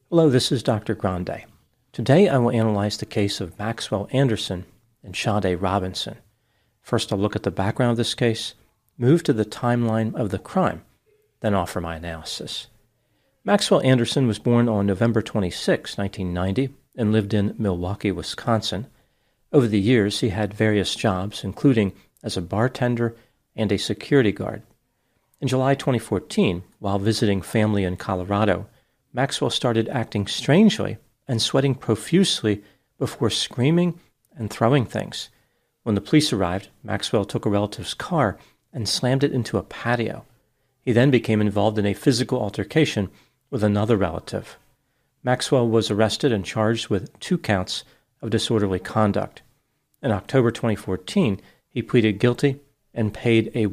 Hello, this is Dr. Grande. Today I will analyze the case of Maxwell Anderson and Shade Robinson. First I'll look at the background of this case, move to the timeline of the crime, then offer my analysis. Maxwell Anderson was born on November 26, 1990, and lived in Milwaukee, Wisconsin. Over the years he had various jobs, including as a bartender and a security guard. In July 2014, while visiting family in Colorado, Maxwell started acting strangely and sweating profusely before screaming and throwing things. When the police arrived, Maxwell took a relative's car and slammed it into a patio. He then became involved in a physical altercation with another relative. Maxwell was arrested and charged with 2 counts of disorderly conduct. In October 2014, he pleaded guilty and paid a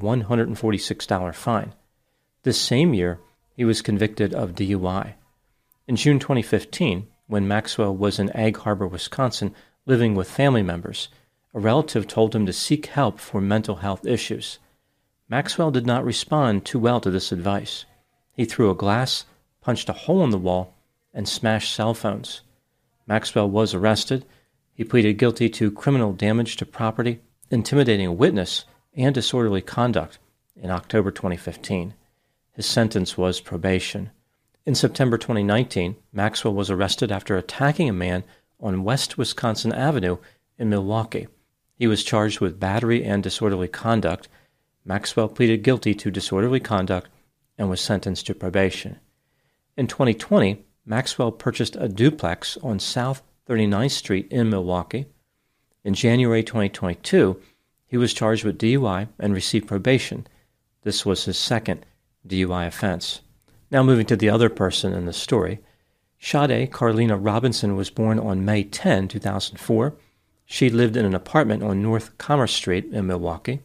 $146 fine. This same year, he was convicted of DUI. In June 2015, when Maxwell was in Egg Harbor, Wisconsin, living with family members, a relative told him to seek help for mental health issues. Maxwell did not respond too well to this advice. He threw a glass, punched a hole in the wall, and smashed cell phones. Maxwell was arrested. He pleaded guilty to criminal damage to property, intimidating a witness, and disorderly conduct in October 2015. His sentence was probation. In September 2019, Maxwell was arrested after attacking a man on West Wisconsin Avenue in Milwaukee. He was charged with battery and disorderly conduct. Maxwell pleaded guilty to disorderly conduct and was sentenced to probation. In 2020, Maxwell purchased a duplex on South 39th Street in Milwaukee. In January 2022, he was charged with DUI and received probation. This was his second DUI offense. Now moving to the other person in the story, Shade Carlina Robinson was born on May 10, 2004. She lived in an apartment on North Commerce Street in Milwaukee.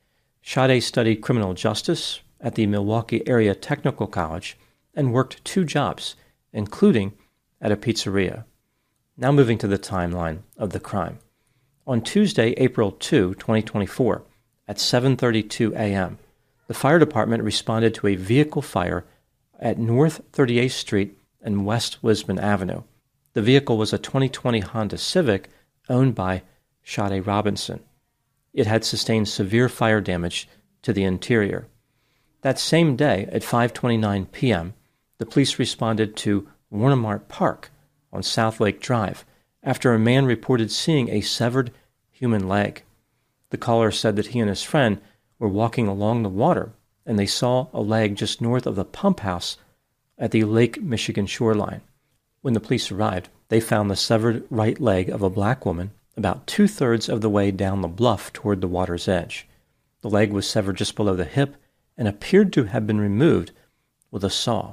Shade studied criminal justice at the Milwaukee Area Technical College and worked 2 jobs, including at a pizzeria. Now moving to the timeline of the crime. On Tuesday, April 2, 2024, at 7:32 a.m., the fire department responded to a vehicle fire at North 38th Street and West Lisbon Avenue. The vehicle was a 2020 Honda Civic owned by Shade Robinson. It had sustained severe fire damage to the interior. That same day, at 5:29 p.m., the police responded to Warnemart Park on South Lake Drive after a man reported seeing a severed human leg. The caller said that he and his friend were walking along the water and they saw a leg just north of the pump house at the Lake Michigan shoreline. When the police arrived, they found the severed right leg of a black woman about 2/3 of the way down the bluff toward the water's edge. The leg was severed just below the hip and appeared to have been removed with a saw.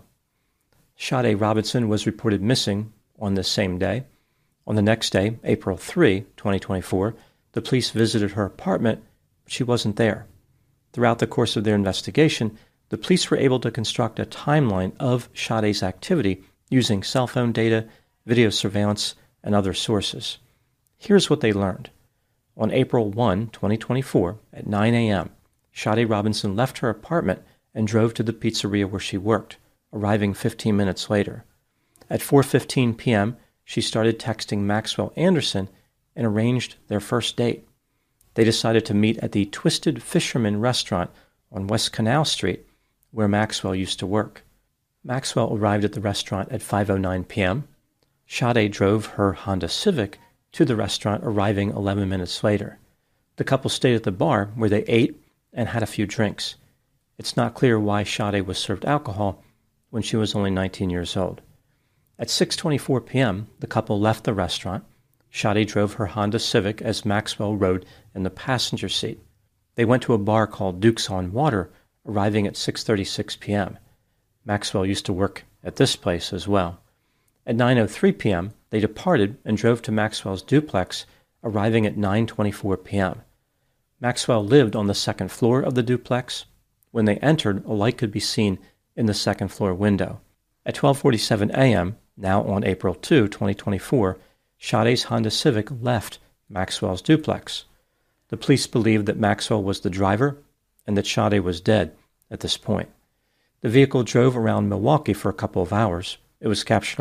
Shade Robinson was reported missing on this same day. On the next day, April 3, 2024, the police visited her apartment, but she wasn't there. Throughout the course of their investigation, the police were able to construct a timeline of Shade's activity using cell phone data, video surveillance, and other sources. Here's what they learned. On April 1, 2024, at 9 a.m., Shade Robinson left her apartment and drove to the pizzeria where she worked, arriving 15 minutes later. At 4:15 p.m., she started texting Maxwell Anderson and arranged their first date. They decided to meet at the Twisted Fisherman restaurant on West Canal Street, where Maxwell used to work. Maxwell arrived at the restaurant at 5:09 p.m. Shade drove her Honda Civic to the restaurant, arriving 11 minutes later. The couple stayed at the bar where they ate and had a few drinks. It's not clear why Shade was served alcohol when she was only 19 years old. At 6:24 p.m., the couple left the restaurant. Shade drove her Honda Civic as Maxwell rode in the passenger seat. They went to a bar called Duke's on Water, arriving at 6:36 p.m. Maxwell used to work at this place as well. At 9:03 p.m., they departed and drove to Maxwell's duplex, arriving at 9:24 p.m. Maxwell lived on the second floor of the duplex. When they entered, a light could be seen in the second floor window. At 12:47 a.m., now on April 2, 2024, Shade's Honda Civic left Maxwell's duplex. The police believed that Maxwell was the driver and that Shade was dead at this point. The vehicle drove around Milwaukee for a couple of hours. It was captured on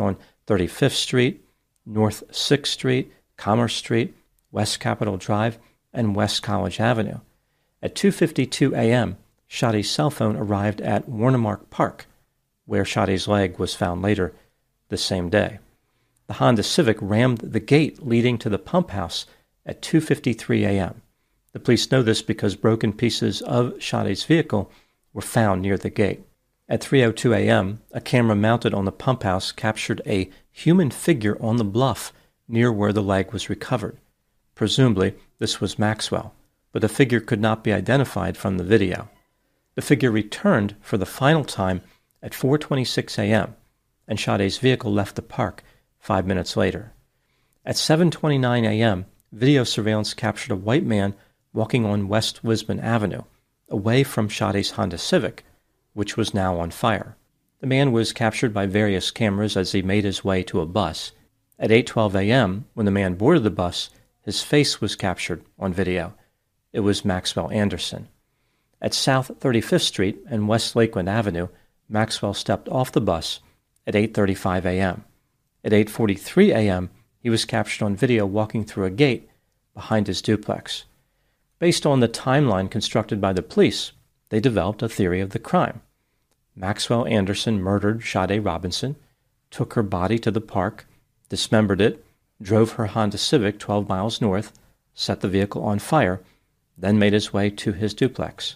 35th Street, North 6th Street, Commerce Street, West Capitol Drive, and West College Avenue. At 2:52 a.m., Sade's cell phone arrived at Warnermark Park, where Sade's leg was found later the same day. The Honda Civic rammed the gate leading to the pump house at 2:53 a.m. The police know this because broken pieces of Sade's vehicle were found near the gate. At 3:02 a.m., a camera mounted on the pump house captured a human figure on the bluff near where the leg was recovered. Presumably, this was Maxwell, but the figure could not be identified from the video. The figure returned for the final time at 4:26 a.m., and Sade's vehicle left the park 5 minutes later. At 7:29 a.m., video surveillance captured a white man walking on West Lisbon Avenue, away from Sade's Honda Civic, which was now on fire. The man was captured by various cameras as he made his way to a bus. At 8:12 a.m., when the man boarded the bus, his face was captured on video. It was Maxwell Anderson. At South 35th Street and West Lakeland Avenue, Maxwell stepped off the bus at 8:35 a.m. At 8:43 a.m., he was captured on video walking through a gate behind his duplex. Based on the timeline constructed by the police, they developed a theory of the crime. Maxwell Anderson murdered Sade Robinson, took her body to the park, dismembered it, drove her Honda Civic 12 miles north, set the vehicle on fire, then made his way to his duplex.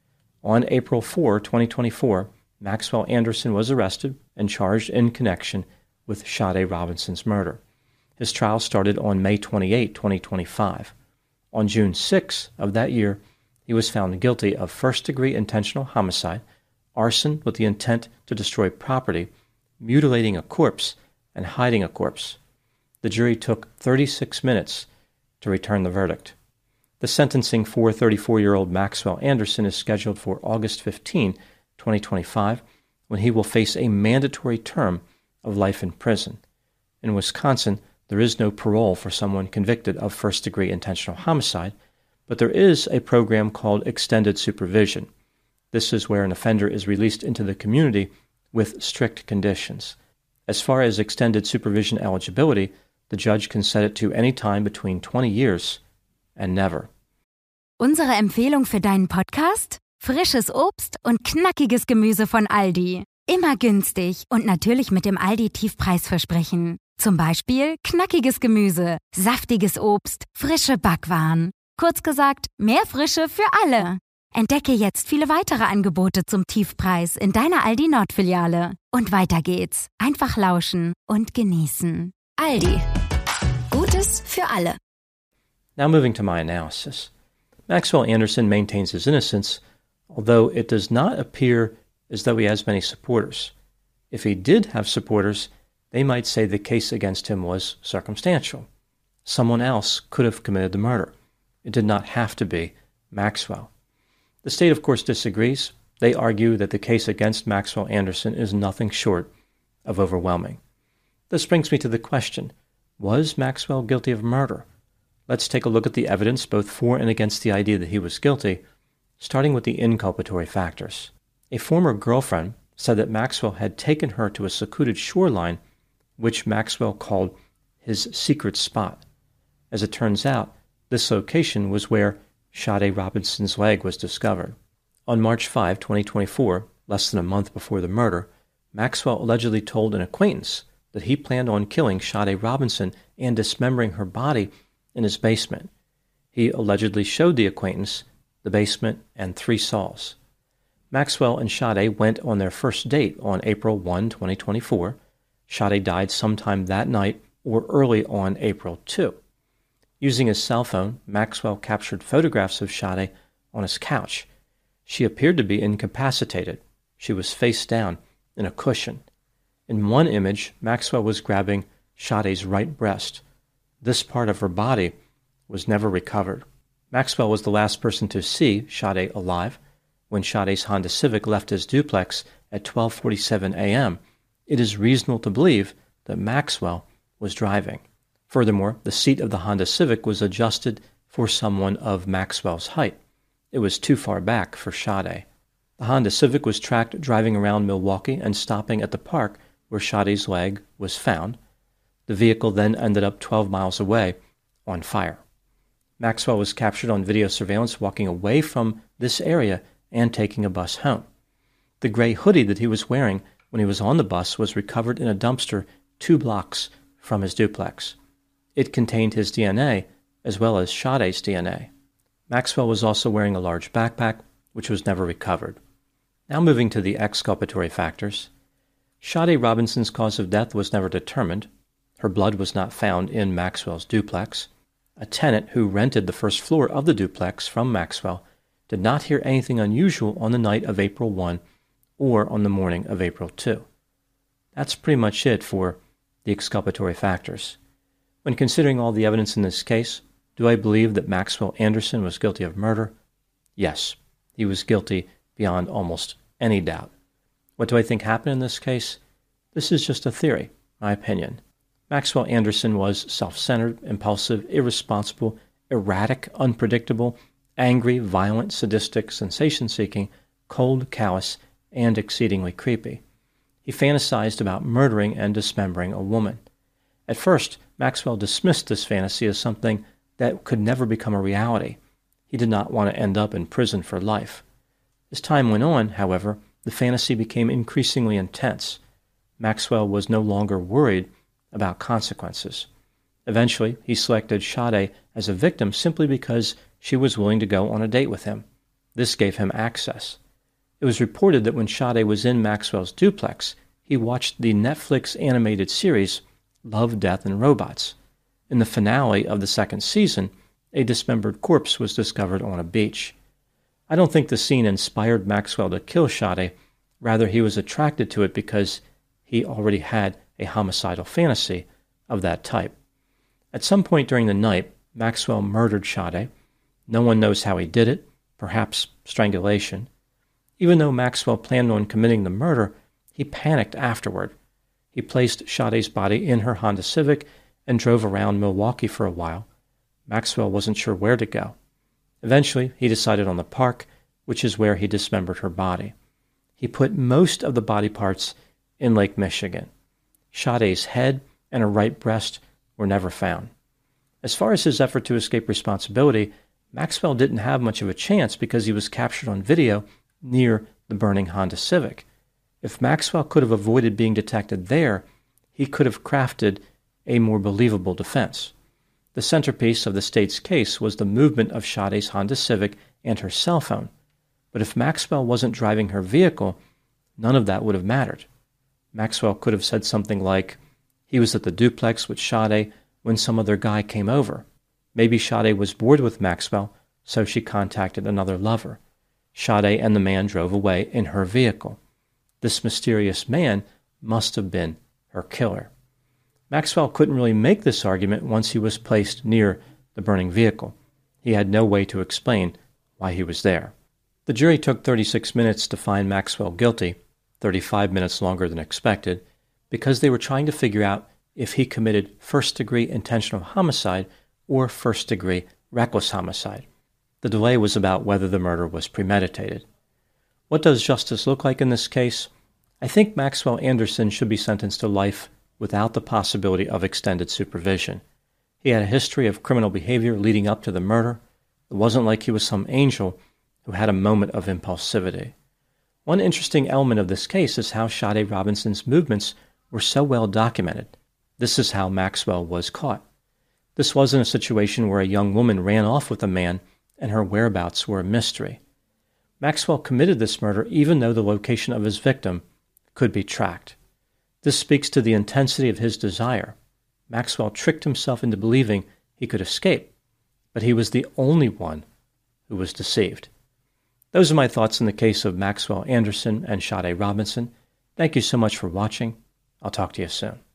On April 4, 2024, Maxwell Anderson was arrested and charged in connection with Sade Robinson's murder. His trial started on May 28, 2025. On June 6 of that year, he was found guilty of first-degree intentional homicide, arson with the intent to destroy property, mutilating a corpse, and hiding a corpse. The jury took 36 minutes to return the verdict. The sentencing for 34-year-old Maxwell Anderson is scheduled for August 15, 2025, when he will face a mandatory term of life in prison. In Wisconsin, there is no parole for someone convicted of first-degree intentional homicide, but there is a program called extended supervision. This is where an offender is released into the community with strict conditions. As far as extended supervision eligibility, the judge can set it to any time between 20 years and never. Unsere Empfehlung für deinen Podcast? Frisches Obst und knackiges Gemüse von Aldi. Immer günstig und natürlich mit dem Aldi-Tiefpreisversprechen. Zum Beispiel knackiges Gemüse, saftiges Obst, frische Backwaren. Kurz gesagt, mehr Frische für alle. Entdecke jetzt viele weitere Angebote zum Tiefpreis in deiner Aldi Nordfiliale. Und weiter geht's. Einfach lauschen und genießen. Aldi. Gutes für alle. Now moving to my analysis. Maxwell Anderson maintains his innocence, although it does not appear as though he has many supporters. If he did have supporters, they might say the case against him was circumstantial. Someone else could have committed the murder. It did not have to be Maxwell. The state, of course, disagrees. They argue that the case against Maxwell Anderson is nothing short of overwhelming. This brings me to the question, was Maxwell guilty of murder? Let's take a look at the evidence both for and against the idea that he was guilty, starting with the inculpatory factors. A former girlfriend said that Maxwell had taken her to a secluded shoreline, which Maxwell called his secret spot. As it turns out, this location was where Sade Robinson's leg was discovered. On March 5, 2024, less than a month before the murder, Maxwell allegedly told an acquaintance that he planned on killing Sade Robinson and dismembering her body in his basement. He allegedly showed the acquaintance the basement and 3 saws. Maxwell and Sade went on their first date on April 1, 2024. Sade died sometime that night or early on April 2. Using his cell phone, Maxwell captured photographs of Sade on his couch. She appeared to be incapacitated. She was face down in a cushion. In one image, Maxwell was grabbing Sade's right breast. This part of her body was never recovered. Maxwell was the last person to see Sade alive. When Sade's Honda Civic left his duplex at 12:47 a.m., it is reasonable to believe that Maxwell was driving. Furthermore, the seat of the Honda Civic was adjusted for someone of Maxwell's height. It was too far back for Sade. The Honda Civic was tracked driving around Milwaukee and stopping at the park where Sade's leg was found. The vehicle then ended up 12 miles away on fire. Maxwell was captured on video surveillance walking away from this area and taking a bus home. The gray hoodie that he was wearing when he was on the bus was recovered in a dumpster 2 blocks from his duplex. It contained his DNA as well as Sade's DNA. Maxwell was also wearing a large backpack, which was never recovered. Now moving to the exculpatory factors. Sade Robinson's cause of death was never determined. Her blood was not found in Maxwell's duplex. A tenant who rented the first floor of the duplex from Maxwell did not hear anything unusual on the night of April 1 or on the morning of April 2. That's pretty much it for the exculpatory factors. When considering all the evidence in this case, do I believe that Maxwell Anderson was guilty of murder? Yes, he was guilty beyond almost any doubt. What do I think happened in this case? This is just a theory, my opinion. Maxwell Anderson was self-centered, impulsive, irresponsible, erratic, unpredictable, angry, violent, sadistic, sensation-seeking, cold, callous, and exceedingly creepy. He fantasized about murdering and dismembering a woman. At first, Maxwell dismissed this fantasy as something that could never become a reality. He did not want to end up in prison for life. As time went on, however, the fantasy became increasingly intense. Maxwell was no longer worried about consequences. Eventually, he selected Sade as a victim simply because she was willing to go on a date with him. This gave him access. It was reported that when Sade was in Maxwell's duplex, he watched the Netflix animated series Love, Death, and Robots. In the finale of the second season, a dismembered corpse was discovered on a beach. I don't think the scene inspired Maxwell to kill Sade. Rather, he was attracted to it because he already had a homicidal fantasy of that type. At some point during the night, Maxwell murdered Sade. No one knows how he did it, perhaps strangulation. Even though Maxwell planned on committing the murder, he panicked afterward. He placed Sade's body in her Honda Civic and drove around Milwaukee for a while. Maxwell wasn't sure where to go. Eventually, he decided on the park, which is where he dismembered her body. He put most of the body parts in Lake Michigan. Sade's head and her right breast were never found. As far as his effort to escape responsibility, Maxwell didn't have much of a chance because he was captured on video near the burning Honda Civic. If Maxwell could have avoided being detected there, he could have crafted a more believable defense. The centerpiece of the state's case was the movement of Sade's Honda Civic and her cell phone. But if Maxwell wasn't driving her vehicle, none of that would have mattered. Maxwell could have said something like, he was at the duplex with Sade when some other guy came over. Maybe Sade was bored with Maxwell, so she contacted another lover. Sade and the man drove away in her vehicle. This mysterious man must have been her killer. Maxwell couldn't really make this argument once he was placed near the burning vehicle. He had no way to explain why he was there. The jury took 36 minutes to find Maxwell guilty, 35 minutes longer than expected, because they were trying to figure out if he committed first-degree intentional homicide or first-degree reckless homicide. The delay was about whether the murder was premeditated. What does justice look like in this case? I think Maxwell Anderson should be sentenced to life without the possibility of extended supervision. He had a history of criminal behavior leading up to the murder. It wasn't like he was some angel who had a moment of impulsivity. One interesting element of this case is how Sade Robinson's movements were so well documented. This is how Maxwell was caught. This wasn't a situation where a young woman ran off with a man and her whereabouts were a mystery. Maxwell committed this murder even though the location of his victim could be tracked. This speaks to the intensity of his desire. Maxwell tricked himself into believing he could escape, but he was the only one who was deceived. Those are my thoughts in the case of Maxwell Anderson and Sade Robinson. Thank you so much for watching. I'll talk to you soon.